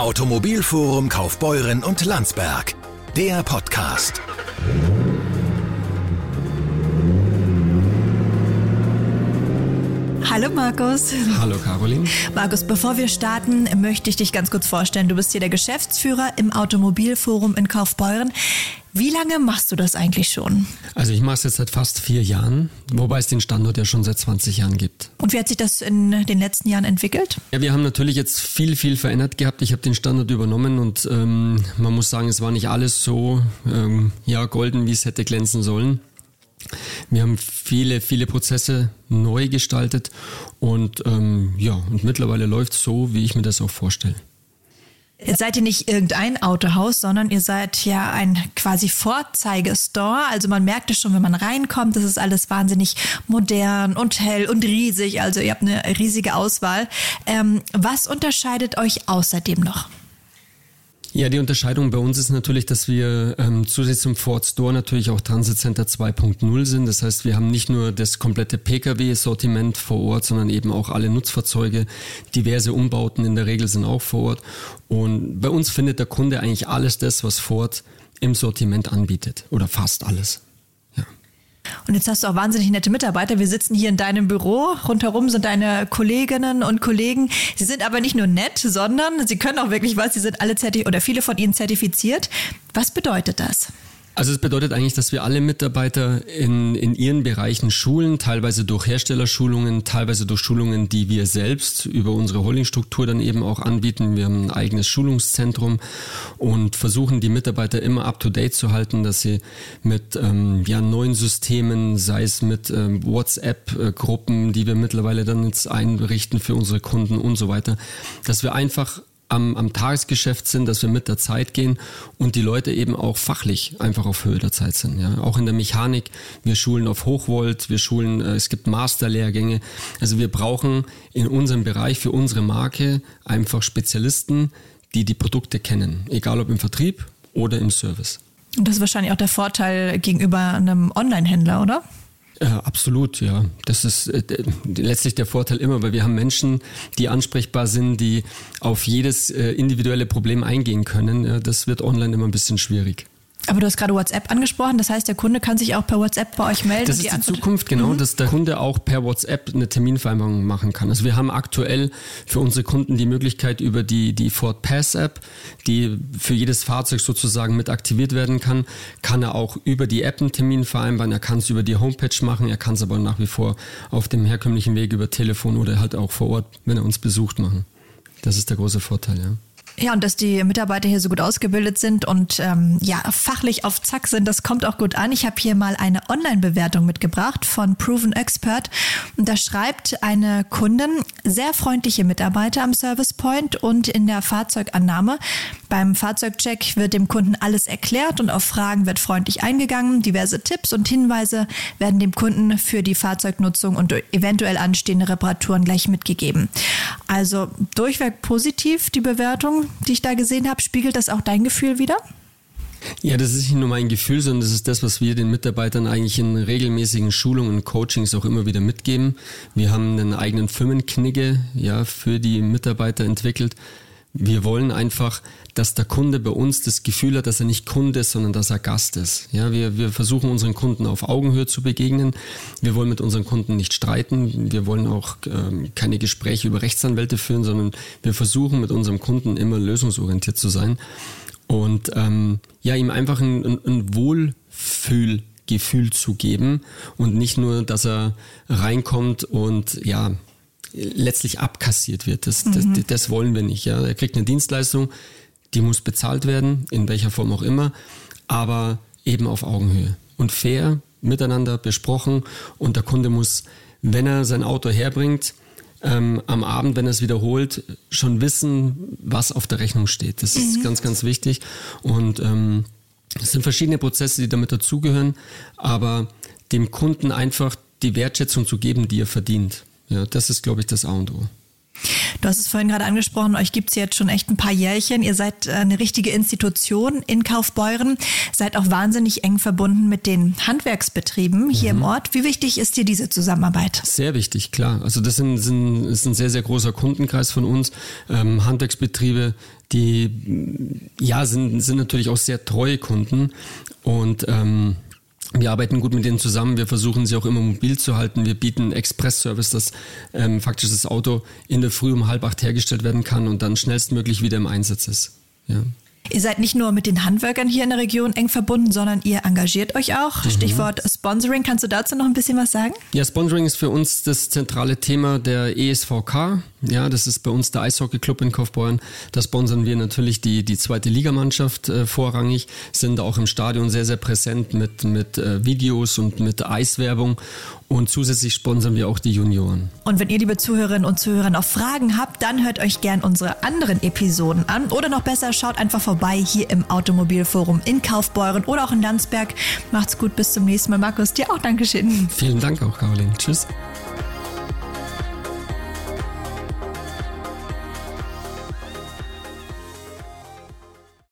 Automobilforum Kaufbeuren und Landsberg. Der Podcast. Hallo Markus. Hallo Caroline. Markus, bevor wir starten, möchte ich dich ganz kurz vorstellen. Du bist hier der Geschäftsführer im Automobilforum in Kaufbeuren. Wie lange machst du das eigentlich schon? Also ich mache es jetzt seit fast 4 Jahren, wobei es den Standort ja schon seit 20 Jahren gibt. Und wie hat sich das in den letzten Jahren entwickelt? Ja, wir haben natürlich jetzt viel verändert gehabt. Ich habe den Standort übernommen und man muss sagen, es war nicht alles so golden, wie es hätte glänzen sollen. Wir haben viele Prozesse neu gestaltet und mittlerweile läuft es so, wie ich mir das auch vorstelle. Jetzt seid ihr nicht irgendein Autohaus, sondern ihr seid ja ein quasi Vorzeigestore. Also man merkt es schon, wenn man reinkommt, das ist alles wahnsinnig modern und hell und riesig. Also ihr habt eine riesige Auswahl. Was unterscheidet euch außerdem noch? Ja, die Unterscheidung bei uns ist natürlich, dass wir zusätzlich zum Ford Store natürlich auch Transit Center 2.0 sind. Das heißt, wir haben nicht nur das komplette Pkw-Sortiment vor Ort, sondern eben auch alle Nutzfahrzeuge. Diverse Umbauten in der Regel sind auch vor Ort. Und bei uns findet der Kunde eigentlich alles das, was Ford im Sortiment anbietet. Oder fast alles. Und jetzt hast du auch wahnsinnig nette Mitarbeiter. Wir sitzen hier in deinem Büro. Rundherum sind deine Kolleginnen und Kollegen. Sie sind aber nicht nur nett, sondern sie können auch wirklich was. Sie sind alle viele von ihnen zertifiziert. Was bedeutet das? Also es bedeutet eigentlich, dass wir alle Mitarbeiter in ihren Bereichen schulen, teilweise durch Herstellerschulungen, teilweise durch Schulungen, die wir selbst über unsere Holdingstruktur dann eben auch anbieten. Wir haben ein eigenes Schulungszentrum und versuchen die Mitarbeiter immer up-to-date zu halten, dass sie mit neuen Systemen, sei es mit WhatsApp-Gruppen, die wir mittlerweile dann jetzt einrichten für unsere Kunden und so weiter, dass wir einfach am Tagesgeschäft sind, dass wir mit der Zeit gehen und die Leute eben auch fachlich einfach auf Höhe der Zeit sind. Ja. Auch in der Mechanik, wir schulen auf Hochvolt, es gibt Masterlehrgänge. Also wir brauchen in unserem Bereich für unsere Marke einfach Spezialisten, die die Produkte kennen, egal ob im Vertrieb oder im Service. Und das ist wahrscheinlich auch der Vorteil gegenüber einem Online-Händler, oder? Absolut, ja. Das ist letztlich der Vorteil immer, weil wir haben Menschen, die ansprechbar sind, die auf jedes individuelle Problem eingehen können. Das wird online immer ein bisschen schwierig. Aber du hast gerade WhatsApp angesprochen, das heißt, der Kunde kann sich auch per WhatsApp bei euch melden? Das ist die Zukunft, genau, dass der Kunde auch per WhatsApp eine Terminvereinbarung machen kann. Also wir haben aktuell für unsere Kunden die Möglichkeit über die Ford Pass App, die für jedes Fahrzeug sozusagen mit aktiviert werden kann er auch über die App einen Termin vereinbaren, er kann es über die Homepage machen, er kann es aber nach wie vor auf dem herkömmlichen Weg über Telefon oder halt auch vor Ort, wenn er uns besucht, machen. Das ist der große Vorteil, ja. Ja, und dass die Mitarbeiter hier so gut ausgebildet sind und fachlich auf Zack sind, das kommt auch gut an. Ich habe hier mal eine Online-Bewertung mitgebracht von Proven Expert und da schreibt eine Kundin, sehr freundliche Mitarbeiter am Service Point und in der Fahrzeugannahme. Beim Fahrzeugcheck wird dem Kunden alles erklärt und auf Fragen wird freundlich eingegangen. Diverse Tipps und Hinweise werden dem Kunden für die Fahrzeugnutzung und eventuell anstehende Reparaturen gleich mitgegeben. Also durchweg positiv die Bewertung, die ich da gesehen habe. Spiegelt das auch dein Gefühl wider? Ja, das ist nicht nur mein Gefühl, sondern das ist das, was wir den Mitarbeitern eigentlich in regelmäßigen Schulungen und Coachings auch immer wieder mitgeben. Wir haben einen eigenen Firmenknigge für die Mitarbeiter entwickelt. Wir wollen einfach, dass der Kunde bei uns das Gefühl hat, dass er nicht Kunde ist, sondern dass er Gast ist. Ja, wir versuchen unseren Kunden auf Augenhöhe zu begegnen. Wir wollen mit unseren Kunden nicht streiten. Wir wollen auch keine Gespräche über Rechtsanwälte führen, sondern wir versuchen mit unserem Kunden immer lösungsorientiert zu sein und ihm einfach ein Wohlfühlgefühl zu geben und nicht nur, dass er reinkommt und letztlich abkassiert wird. Das wollen wir nicht. Ja. Er kriegt eine Dienstleistung, die muss bezahlt werden, in welcher Form auch immer, aber eben auf Augenhöhe und fair miteinander besprochen und der Kunde muss, wenn er sein Auto herbringt, am Abend, wenn er es wiederholt, schon wissen, was auf der Rechnung steht. Das ist ganz, ganz wichtig und es sind verschiedene Prozesse, die damit dazugehören, aber dem Kunden einfach die Wertschätzung zu geben, die er verdient. Ja, das ist, glaube ich, das A und O. Du hast es vorhin gerade angesprochen, euch gibt es jetzt schon echt ein paar Jährchen. Ihr seid eine richtige Institution in Kaufbeuren, seid auch wahnsinnig eng verbunden mit den Handwerksbetrieben hier im Ort. Wie wichtig ist dir diese Zusammenarbeit? Sehr wichtig, klar. Also das ist ein sehr, sehr großer Kundenkreis von uns. Handwerksbetriebe, die sind natürlich auch sehr treue Kunden und wir arbeiten gut mit denen zusammen, wir versuchen sie auch immer mobil zu halten. Wir bieten Express-Service, dass faktisch das Auto in der Früh um 7:30 hergestellt werden kann und dann schnellstmöglich wieder im Einsatz ist. Ja. Ihr seid nicht nur mit den Handwerkern hier in der Region eng verbunden, sondern ihr engagiert euch auch. Stichwort Sponsoring. Kannst du dazu noch ein bisschen was sagen? Ja, Sponsoring ist für uns das zentrale Thema der ESVK. Ja, das ist bei uns der Eishockey-Club in Kaufbeuren. Da sponsern wir natürlich die zweite Ligamannschaft vorrangig, sind auch im Stadion sehr, sehr präsent mit Videos und mit Eiswerbung. Und zusätzlich sponsern wir auch die Junioren. Und wenn ihr, liebe Zuhörerinnen und Zuhörer, noch Fragen habt, dann hört euch gern unsere anderen Episoden an. Oder noch besser, schaut einfach vorbei hier im Automobilforum in Kaufbeuren oder auch in Landsberg. Macht's gut, bis zum nächsten Mal. Markus, dir auch Dankeschön. Vielen Dank auch, Caroline. Tschüss.